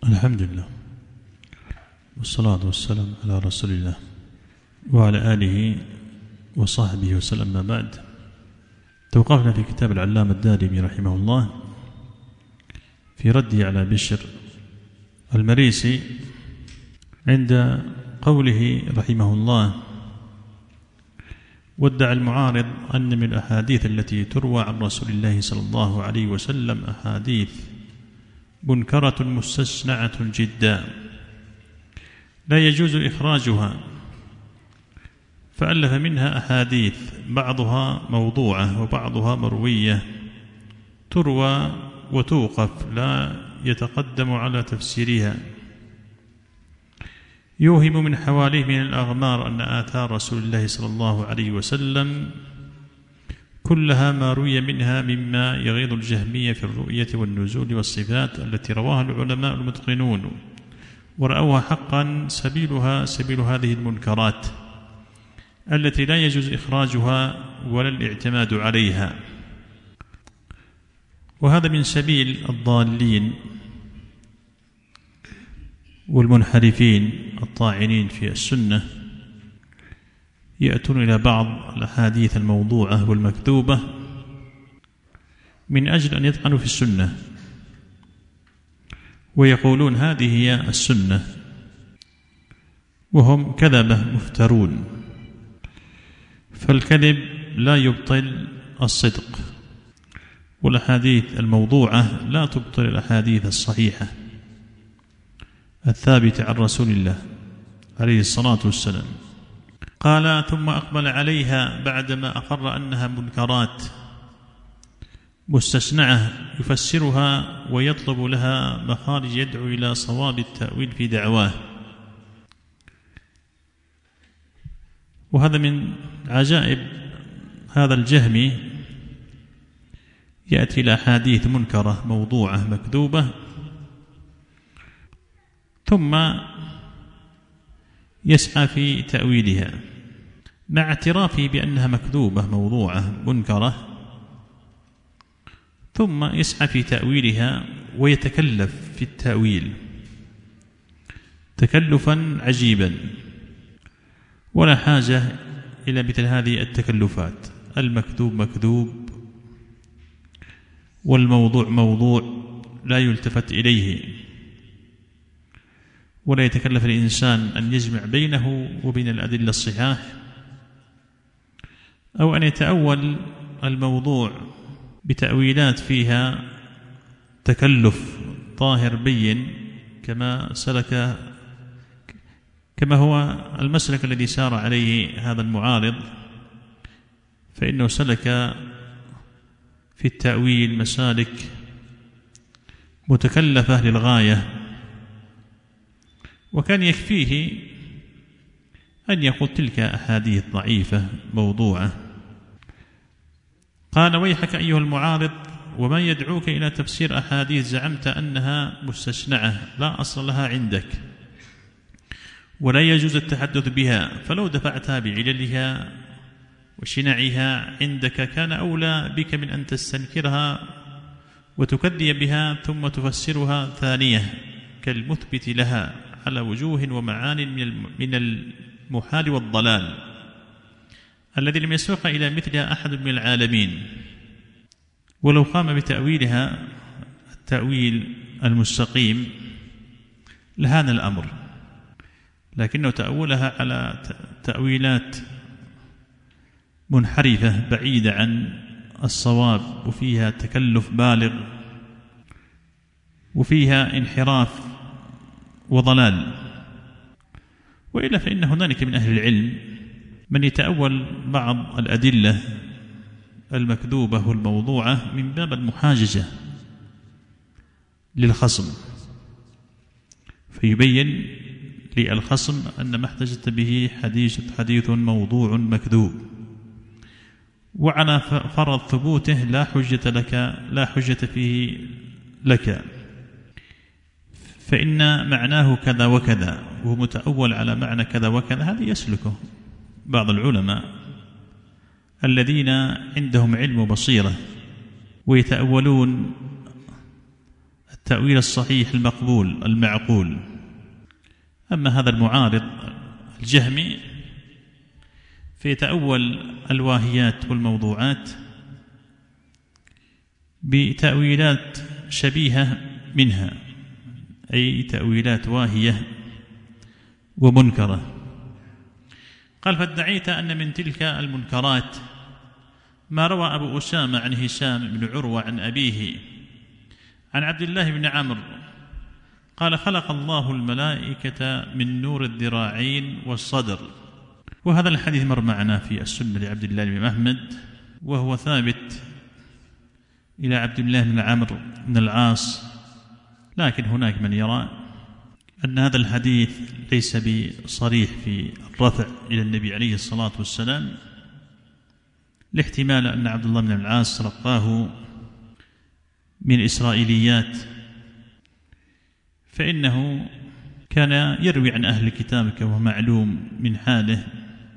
الحمد لله والصلاة والسلام على رسول الله وعلى آله وصحبه وسلم. ما بعد، توقفنا في كتاب العلامة الدارمي رحمه الله في رده على بشر المريسي عند قوله رحمه الله: وادعى المعارض أن من الأحاديث التي تروى عن رسول الله صلى الله عليه وسلم أحاديث منكرة مستشنعة جدا لا يجوز إخراجها، فألف منها أحاديث بعضها موضوعة وبعضها مروية تروى وتوقف لا يتقدم على تفسيرها، يوهم من حواليه من الأغمار أن آثار رسول الله صلى الله عليه وسلم كلها ما روي منها مما يغيظ الجهمية في الرؤية والنزول والصفات التي رواها العلماء المتقنون ورأوها حقا سبيلها سبيل هذه المنكرات التي لا يجوز إخراجها ولا الاعتماد عليها. وهذا من سبيل الضالين والمنحرفين الطاعنين في السنة، يأتون إلى بعض الأحاديث الموضوعة والمكذوبة من أجل أن يطعنوا في السنة ويقولون هذه هي السنة، وهم كذبة مفترون. فالكذب لا يبطل الصدق، والأحاديث الموضوعة لا تبطل الأحاديث الصحيحة الثابتة عن رسول الله عليه الصلاة والسلام. قال: ثم أقبل عليها بعدما أقر أنها منكرات مستشنعة يفسرها ويطلب لها مخارج يدعو إلى صواب التأويل في دعواه. وهذا من عجائب هذا الجهمي، يأتي إلى أحاديث منكرة موضوعة مكذوبة ثم يسعى في تأويلها مع اعترافه بأنها مكذوبة موضوعة منكرة، ثم يسعى في تأويلها ويتكلف في التأويل تكلفا عجيبا، ولا حاجة إلى مثل هذه التكلفات. المكذوب مكذوب والموضوع موضوع لا يلتفت إليه، ولا يتكلف الإنسان أن يجمع بينه وبين الأدلة الصحاح، أو أن يتأول الموضوع بتأويلات فيها تكلف ظاهر بين كما هو المسلك الذي سار عليه هذا المعارض، فإنه سلك في التأويل مسالك متكلفة للغاية، وكان يكفيه أن يقول تلك أحاديث ضعيفة موضوعة. قال: ويحك أيها المعارض، وما يدعوك إلى تفسير أحاديث زعمت أنها مستشنعة لا أصل لها عندك ولا يجوز التحدث بها، فلو دفعتها بعللها وشنعها عندك كان أولى بك من أن تستنكرها وتكذي بها ثم تفسرها ثانية كالمثبت لها على وجوه ومعان من المحال والضلال الذي لم يسبق إلى مثلها أحد من العالمين. ولو قام بتأويلها التأويل المستقيم لهان الأمر، لكنه تأولها على تأويلات منحرفة بعيدة عن الصواب، وفيها تكلف بالغ وفيها انحراف وضلال. وإلا فإن هنالك من أهل العلم من يتأول بعض الأدلة المكذوبة والموضوعة من باب المحاججة للخصم، فيبين للخصم أن ما احتجت به حديث موضوع مكذوب، وعلى فرض ثبوته لا حجة فيه لك، فإن معناه كذا وكذا وهو متأول على معنى كذا وكذا. هذا يسلكه بعض العلماء الذين عندهم علم وبصيرة ويتأولون تأويل الصحيح المقبول المعقول. أما هذا المعارض الجهمي فيتأول الواهيات والموضوعات بتأويلات شبيهة منها، أي تأويلات واهية ومنكرة. قال: فادعيت أن من تلك المنكرات ما روى أبو أسامة عن هشام بن عروة عن أبيه عن عبد الله بن عمرو قال: خلق الله الملائكة من نور الذراعين والصدر. وهذا الحديث مر معنا في السنة لعبد الله بن أحمد، وهو ثابت إلى عبد الله بن عمرو بن العاص، لكن هناك من يرى أن هذا الحديث ليس بصريح في الرفع إلى النبي عليه الصلاة والسلام، لاحتمال أن عبد الله بن العاص تلقاه من إسرائيليات، فإنه كان يروي عن أهل الكتاب وهو معلوم من حاله،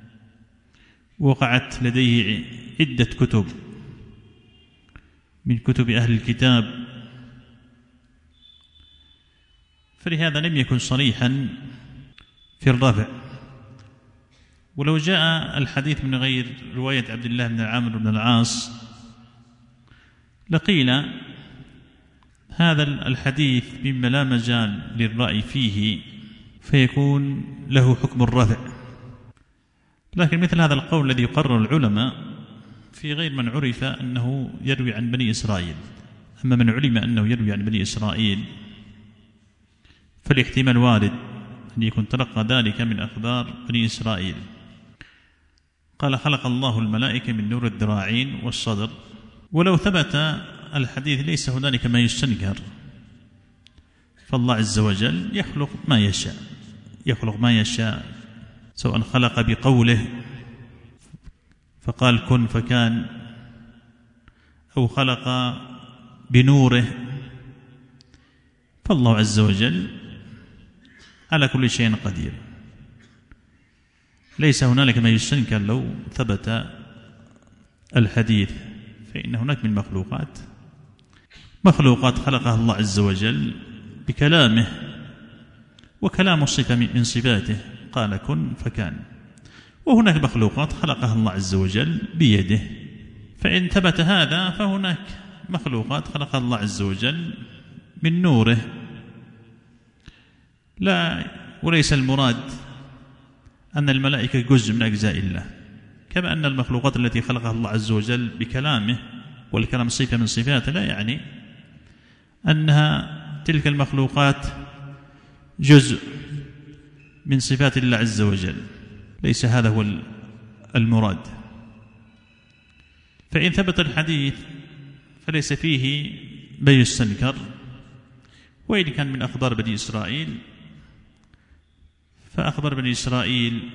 وقعت لديه عدة كتب من كتب أهل الكتاب، فلهذا لم يكن صريحا في الرفع. ولو جاء الحديث من غير رواية عبد الله بن عمرو بن العاص لقيل هذا الحديث مما لا مجال للرأي فيه، فيكون له حكم الرفع. لكن مثل هذا القول الذي يقرر العلماء في غير من عرف أنه يروي عن بني إسرائيل. أما من علم أنه يروي عن بني إسرائيل فالاحتمال وارد أن يكون تلقى ذلك من أخبار بني إسرائيل. قال: خلق الله الملائكة من نور الذراعين والصدر. ولو ثبت الحديث ليس هنالك ما يستنكر، فالله عز وجل يخلق ما يشاء، سواء خلق بقوله فقال كن فكان، أو خلق بنوره، فالله عز وجل على كل شيء قدير. ليس هنالك ما يستنكر لو ثبت الحديث، فإن هناك من مخلوقات خلقها الله عز وجل بكلامه، وكلام صفة من صفاته، قال كن فكان. وهناك مخلوقات خلقها الله عز وجل بيده، فإن ثبت هذا فهناك مخلوقات خلقها الله عز وجل من نوره. وليس المراد أن الملائكة جزء من أجزاء الله، كما أن المخلوقات التي خلقها الله عز وجل بكلامه، والكلام صفة من صفاته، لا يعني أنها تلك المخلوقات جزء من صفات الله عز وجل، ليس هذا هو المراد. فإن ثبت الحديث فليس فيه ما يستنكر، وإن كان من أخبار بني إسرائيل فأخبار بني إسرائيل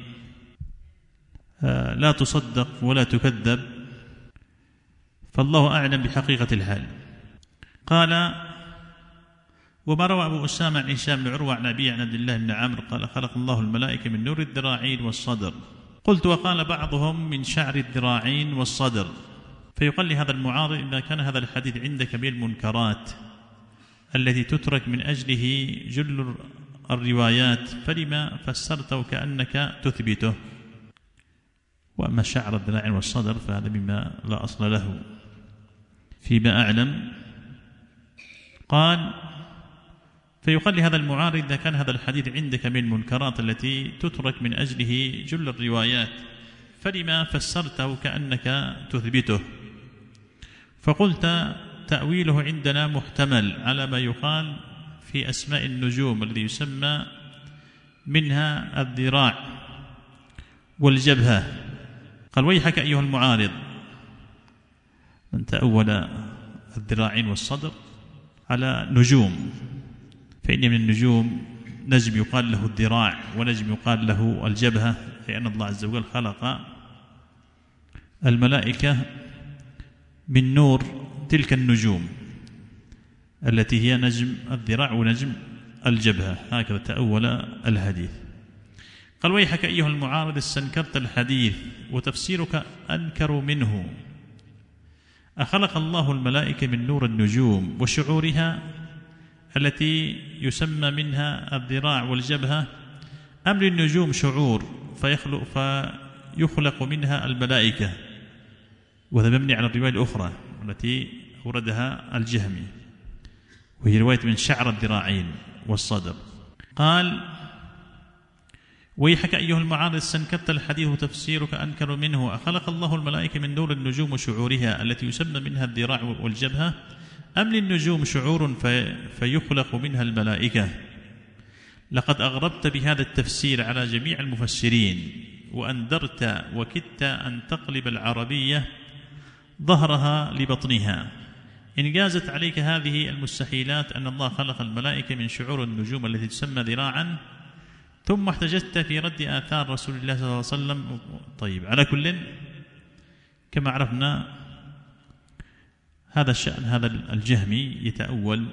لا تصدق ولا تكذب، فالله أعلم بحقيقة الحال. قال: وما روى أبو أسامة عن هشام بن عروة عن أبيه عن عبد الله بن عمرو قال: خلق الله الملائكة من نور الذراعين والصدر. قلت: وقال بعضهم من شعر الذراعين والصدر. فيقال لهذا المعارض: إذا كان هذا الحديث عندك من المنكرات التي تترك من أجله جل الروايات، فلما فسرته كأنك تثبته؟ وأما شعر الذراعين والصدر فهذا مما لا أصل له فيما أعلم. قال: فيقال لهذا المعارض: إذا كان هذا الحديث عندك من المنكرات التي تترك من أجله جل الروايات، فلما فسرته كأنك تثبته؟ فقلت: تأويله عندنا محتمل على ما يقال في أسماء النجوم الذي يسمى منها الذراع والجبهة. قال: ويحك أيها المعارض، من تأول الذراعين والصدر على نجوم، فإن من النجوم نجم يقال له الذراع، ونجم يقال له الجبهة، لأن الله عز وجل خلق الملائكة من نور تلك النجوم التي هي نجم الذراع ونجم الجبهة. هكذا تأول الحديث. قال: ويحك أيها المعارض، استنكرت الحديث وتفسيرك أنكر منه. أخلق الله الملائكة من نور النجوم وشعورها، التي يسمى منها الذراع والجبهة، أم للنجوم شعور فيخلق منها الملائكة؟ وهذا مبني على الرواية الأخرى التي أوردها الجهمي، وهي رواية من شعر الذراعين والصدر. قال: ويحك أيها المعارض استنكرت الحديث وتفسيرك أنكر منه، أخلق الله الملائكة من نور النجوم وشعورها التي يسمى منها الذراع والجبهة، أم للنجوم شعور فيخلق منها الملائكة؟ لقد أغربت بهذا التفسير على جميع المفسرين، وأنذرت وكدت أن تقلب العربية ظهرها لبطنها، إن جازت عليك هذه المستحيلات أن الله خلق الملائكة من شعور النجوم التي تسمى ذراعا، ثم احتججت في رد آثار رسول الله صلى الله عليه وسلم. طيب، على كل كما عرفنا هذا الشأن، هذا الجهمي يتأول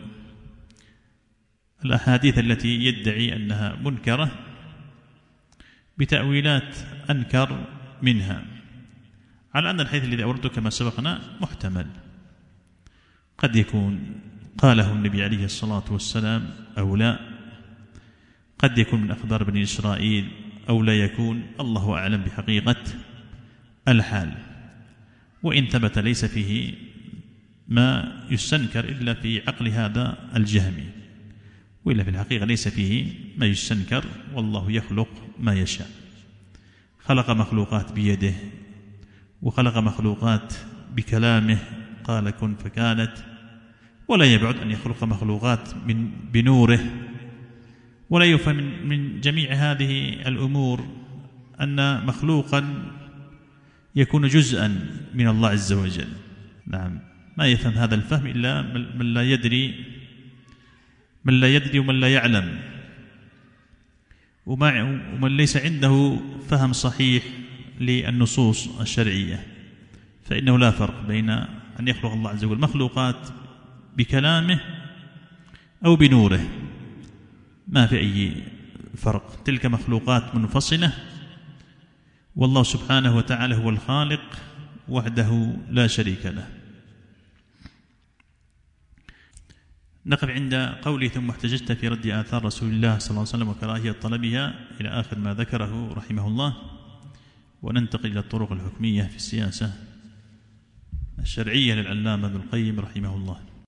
الأحاديث التي يدعي أنها منكرة بتأويلات أنكر منها، على أن الحديث الذي أوردته كما سبقنا محتمل، قد يكون قاله النبي عليه الصلاة والسلام أو لا، قد يكون من أخبار بني إسرائيل أو لا يكون، الله أعلم بحقيقة الحال. وإن ثبت ليس فيه ما يستنكر إلا في عقل هذا الجهمي، وإلا في الحقيقة ليس فيه ما يستنكر، والله يخلق ما يشاء. خلق مخلوقات بيده، وخلق مخلوقات بكلامه، قال كن فكانت، ولا يبعد أن يخلق مخلوقات بنوره. ولا يفهم من جميع هذه الأمور أن مخلوقا يكون جزءا من الله عز وجل. نعم، ما يفهم هذا الفهم إلا من لا يدري ومن لا يعلم، ومن ليس عنده فهم صحيح للنصوص الشرعية، فإنه لا فرق بين أن يخلق الله عز وجل مخلوقات بكلامه أو بنوره، ما في أي فرق، تلك مخلوقات منفصلة، والله سبحانه وتعالى هو الخالق وحده لا شريك له. نقف عند قوله ثم احتججت في رد آثار رسول الله صلى الله عليه وسلم وكراهية طلبها إلى آخر ما ذكره رحمه الله، وننتقل إلى الطرق الحكمية في السياسة الشرعية للعلامة ابن القيم رحمه الله.